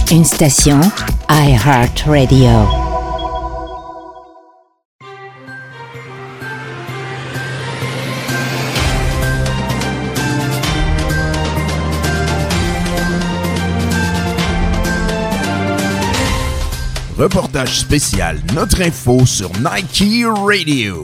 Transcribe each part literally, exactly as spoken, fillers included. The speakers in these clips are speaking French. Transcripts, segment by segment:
Une station iHeartRadio. Reportage spécial Notre Info sur Nike Radio.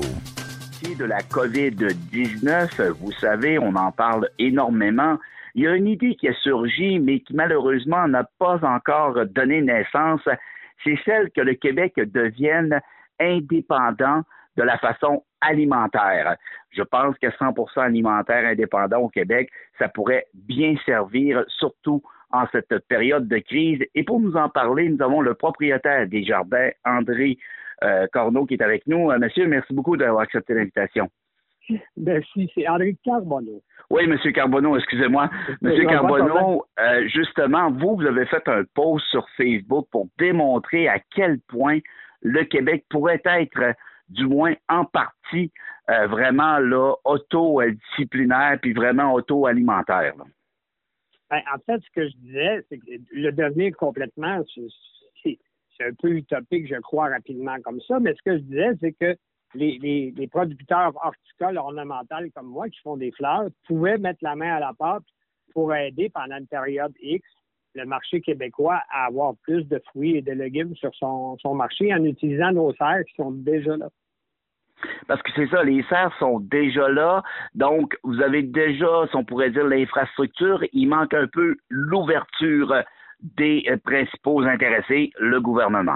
De la covid dix-neuf, vous savez, on en parle énormément. Il y a une idée qui a surgi, mais qui malheureusement n'a pas encore donné naissance. C'est celle que le Québec devienne indépendant de la façon alimentaire. Je pense que cent pour cent alimentaire indépendant au Québec, ça pourrait bien servir, surtout en cette période de crise. Et pour nous en parler, nous avons le propriétaire des jardins, André euh, Corneau, qui est avec nous. Euh, monsieur, merci beaucoup d'avoir accepté l'invitation. Merci, c'est André Carbonneau. Oui, Monsieur Carbonneau, excusez-moi. Monsieur Carbonneau, euh, justement, vous, vous avez fait un post sur Facebook pour démontrer à quel point le Québec pourrait être, euh, du moins en partie, euh, vraiment là, auto-disciplinaire puis vraiment auto-alimentaire. Là. Ben, en fait, ce que je disais, c'est que le devenir complètement, c'est, c'est un peu utopique, je crois, rapidement comme ça, mais ce que je disais, c'est que les, les, les producteurs horticoles ornementaux comme moi qui font des fleurs pouvaient mettre la main à la pâte pour aider pendant une période X le marché québécois à avoir plus de fruits et de légumes sur son, son marché en utilisant nos serres qui sont déjà là. Parce que c'est ça, les serres sont déjà là, donc vous avez déjà, si on pourrait dire, l'infrastructure, il manque un peu l'ouverture des principaux intéressés, le gouvernement.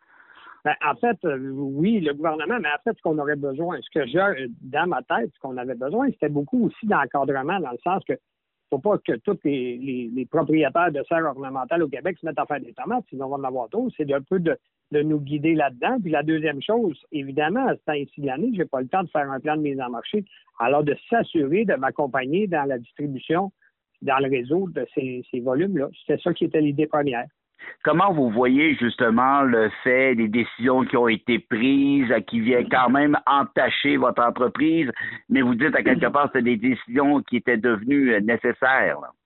Ben, en fait, euh, oui, le gouvernement, mais en fait, ce qu'on aurait besoin, ce que j'ai dans ma tête, ce qu'on avait besoin, c'était beaucoup aussi d'encadrement, dans le sens que faut pas que tous les, les, les propriétaires de serres ornementales au Québec se mettent à faire des tomates, sinon on va en avoir trop. C'est un peu de, de nous guider là-dedans. Puis la deuxième chose, évidemment, à ce temps-ci de l'année, j'ai pas le temps de faire un plan de mise en marché. Alors, de s'assurer de m'accompagner dans la distribution, dans le réseau de ces, ces volumes-là. C'était ça qui était l'idée première. Comment vous voyez justement le fait des décisions qui ont été prises, qui viennent quand même entacher votre entreprise, mais vous dites à quelque part que c'est des décisions qui étaient devenues nécessaires? Là.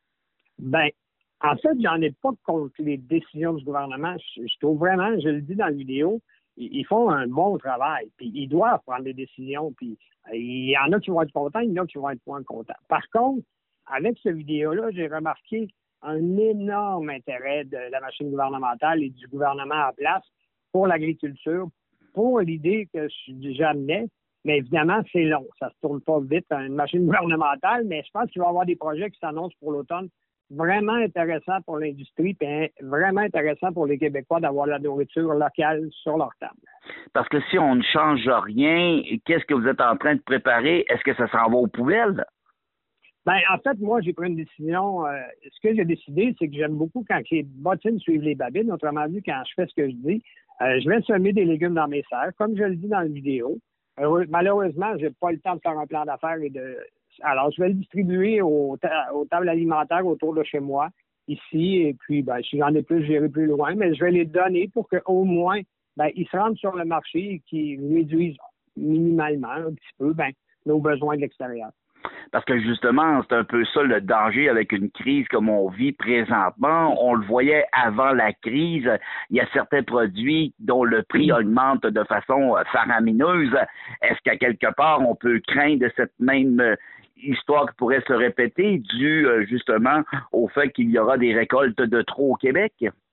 Ben, en fait, j'en ai pas contre les décisions du gouvernement. Je, je trouve vraiment, je le dis dans la vidéo, ils, ils font un bon travail, puis ils doivent prendre des décisions, puis il y en a qui vont être contents, il y en a qui vont être moins contents. Par contre, avec cette vidéo-là, j'ai remarqué un énorme intérêt de la machine gouvernementale et du gouvernement en place pour l'agriculture, pour l'idée que j'amenais. Mais évidemment, c'est long. Ça se tourne pas vite, une machine gouvernementale, mais je pense qu'il va y avoir des projets qui s'annoncent pour l'automne vraiment intéressants pour l'industrie et vraiment intéressants pour les Québécois d'avoir la nourriture locale sur leur table. Parce que si on ne change rien, qu'est-ce que vous êtes en train de préparer? Est-ce que ça s'en va aux poubelles? Ben, en fait, moi, j'ai pris une décision. Euh, ce que j'ai décidé, c'est que j'aime beaucoup quand les bottines suivent les babines. Autrement dit, quand je fais ce que je dis, euh, je vais semer des légumes dans mes serres, comme je le dis dans la vidéo. Euh, malheureusement, j'ai pas le temps de faire un plan d'affaires et de. Alors, je vais le distribuer aux, ta- aux tables alimentaires autour de chez moi, ici, et puis, ben, si j'en ai plus, j'irai plus loin, mais je vais les donner pour qu'au moins, ben, ils se rendent sur le marché et qu'ils réduisent minimalement, un petit peu, ben, nos besoins de l'extérieur. Parce que justement, c'est un peu ça le danger avec une crise comme on vit présentement. On le voyait avant la crise. Il y a certains produits dont le prix augmente de façon faramineuse. Est-ce qu'à quelque part, on peut craindre cette même histoire qui pourrait se répéter due justement au fait qu'il y aura des récoltes de trop au Québec?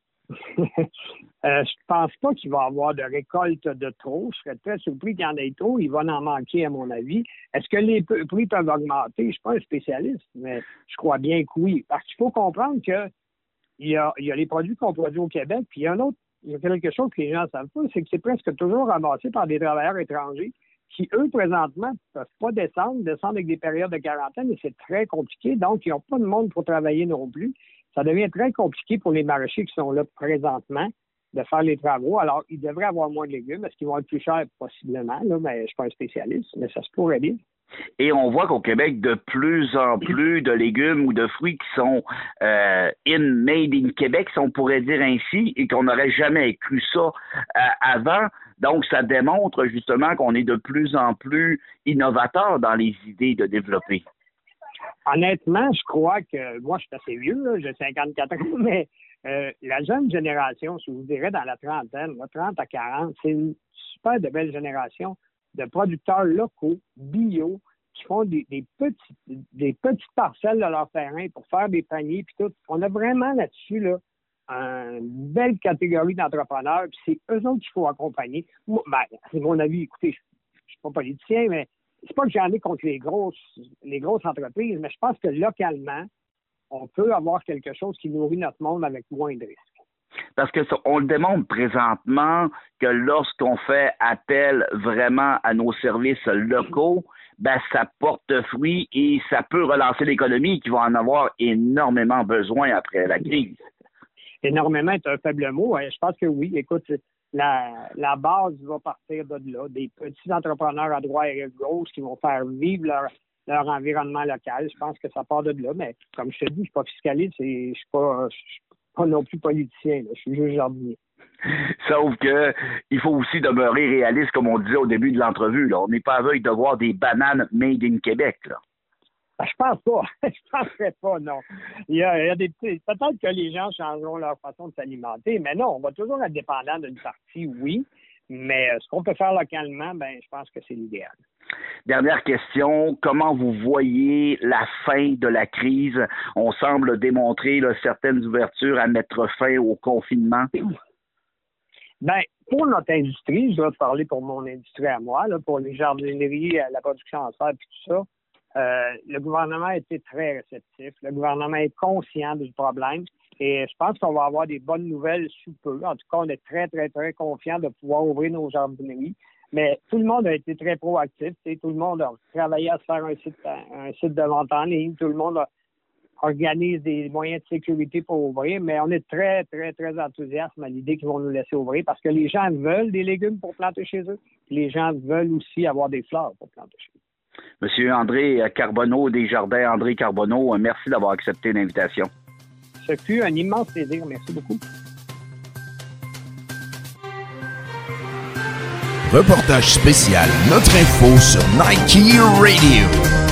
euh, je pense pas qu'il va y avoir de récolte de trop. Je serais très surpris qu'il y en ait trop. Il va en manquer, à mon avis. Est-ce que les prix peuvent augmenter? Je ne suis pas un spécialiste, mais je crois bien que oui. Parce qu'il faut comprendre que il y a, il y a les produits qu'on produit au Québec, puis il y a un autre, il y a quelque chose que les gens ne savent pas, c'est que c'est presque toujours ramassé par des travailleurs étrangers qui, eux, présentement, ne peuvent pas descendre, descendre avec des périodes de quarantaine, et c'est très compliqué. Donc, ils n'ont pas de monde pour travailler non plus. Ça devient très compliqué pour les maraîchers qui sont là présentement de faire les travaux. Alors, ils devraient avoir moins de légumes. Est-ce qu'ils vont être plus chers? Possiblement, là, mais je ne suis pas un spécialiste, mais ça se pourrait bien. Et on voit qu'au Québec, de plus en plus de légumes ou de fruits qui sont euh, in, made in Québec, si on pourrait dire ainsi, et qu'on n'aurait jamais cru ça euh, avant. Donc, ça démontre justement qu'on est de plus en plus innovateur dans les idées de développer. Honnêtement, je crois que moi, je suis assez vieux, là, j'ai cinquante-quatre ans, mais euh, la jeune génération, je vous dirais dans la trentaine, là, trente à quarante, c'est une super de belle génération de producteurs locaux, bio, qui font des, des, petits, des petites parcelles de leur terrain pour faire des paniers puis tout. On a vraiment là-dessus là, une belle catégorie d'entrepreneurs, puis c'est eux autres qu'il faut accompagner. Moi, ben, c'est mon avis, écoutez, je ne suis pas politicien, mais c'est pas que j'en ai contre les grosses, les grosses entreprises, mais je pense que localement, on peut avoir quelque chose qui nourrit notre monde avec moins de risques. Parce que on le démontre présentement que lorsqu'on fait appel vraiment à nos services locaux, ben ça porte fruit et ça peut relancer l'économie qui va en avoir énormément besoin après la crise. Énormément est un faible mot. Je pense que oui. Écoute, la, la base va partir de là. Des petits entrepreneurs à droite et à gauche qui vont faire vivre leur, leur environnement local. Je pense que ça part de là. Mais comme je te dis, je ne suis pas fiscaliste et je ne suis pas, je suis pas non plus politicien. Là. Je suis juste jardinier. Sauf que il faut aussi demeurer réaliste, comme on disait au début de l'entrevue. Là. On n'est pas aveugle de voir des bananes made in Québec. Là. Ben, je pense pas. Je penserais pas, non. Il y a, il y a des petits... Peut-être que les gens changeront leur façon de s'alimenter, mais non, on va toujours être dépendant d'une partie, oui. Mais ce qu'on peut faire localement, ben, je pense que c'est l'idéal. Dernière question, comment vous voyez la fin de la crise? On semble démontrer là, certaines ouvertures à mettre fin au confinement. Ben, pour notre industrie, je dois te parler pour mon industrie à moi, là, pour les jardineries, la production en serre et tout ça, euh, le gouvernement a été très réceptif. Le gouvernement est conscient du problème et je pense qu'on va avoir des bonnes nouvelles sous peu. En tout cas, on est très, très, très confiant de pouvoir ouvrir nos jardineries. Mais tout le monde a été très proactif. Tout le monde a travaillé à se faire un site, un site de vente en ligne. Tout le monde a organise des moyens de sécurité pour ouvrir, mais on est très, très, très enthousiaste à l'idée qu'ils vont nous laisser ouvrir parce que les gens veulent des légumes pour planter chez eux. Les gens veulent aussi avoir des fleurs pour planter chez eux. Monsieur André Carbonneau des Jardins André Carbonneau, merci d'avoir accepté l'invitation. Ce fut un immense plaisir. Merci beaucoup. Reportage spécial Notre Info sur Nike Radio.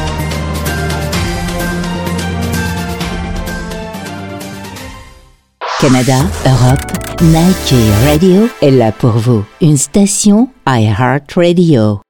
Canada, Europe, Nike Radio est là pour vous. Une station iHeartRadio.